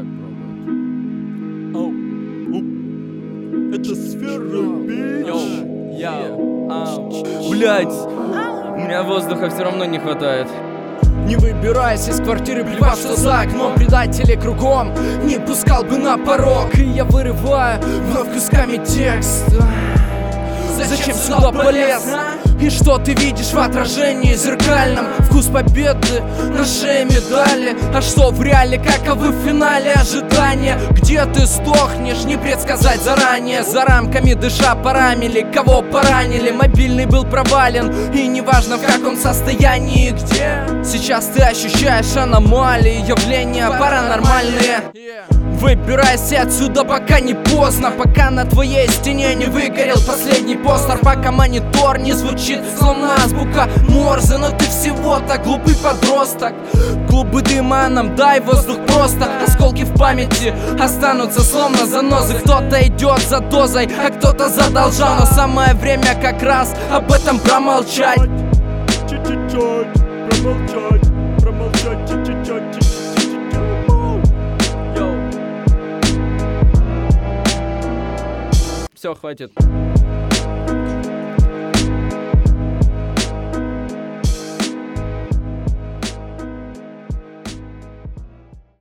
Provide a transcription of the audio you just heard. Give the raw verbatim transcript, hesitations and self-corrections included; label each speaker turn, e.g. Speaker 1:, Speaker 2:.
Speaker 1: Давай пробуем. Оу. Оу. Это сфера, бич.
Speaker 2: Йоу, ау. Блять, у меня воздуха все равно не хватает.
Speaker 3: Не выбираясь из квартиры, плевав, что за окном, предателей кругом не пускал бы на порог. И я вырываю вновь кусками текста. Зачем сюда полез? И что ты видишь в отражении зеркальном? Вкус победы, на шее медали. А что в реале, каковы в финале ожидания? Где ты сдохнешь, не предсказать заранее. За рамками дыша порамили, кого поранили. Мобильный был провален, и неважно в каком состоянии, где. Сейчас ты ощущаешь аномалии, явления паранормальные. Выбирайся отсюда, пока не поздно, пока на твоей стене не выгорел последний постер, пока монитор не звучит словно азбука Морзе. Но ты всего-то глупый подросток. Клубы дыма нам дай воздух просто. Осколки в памяти останутся словно занозы. Кто-то идет за дозой, а кто-то задолжал. Но самое время как раз об этом промолчать.
Speaker 1: Чуть-чуть, промолчать, промолчать, чуть-чуть.
Speaker 2: Все, хватит.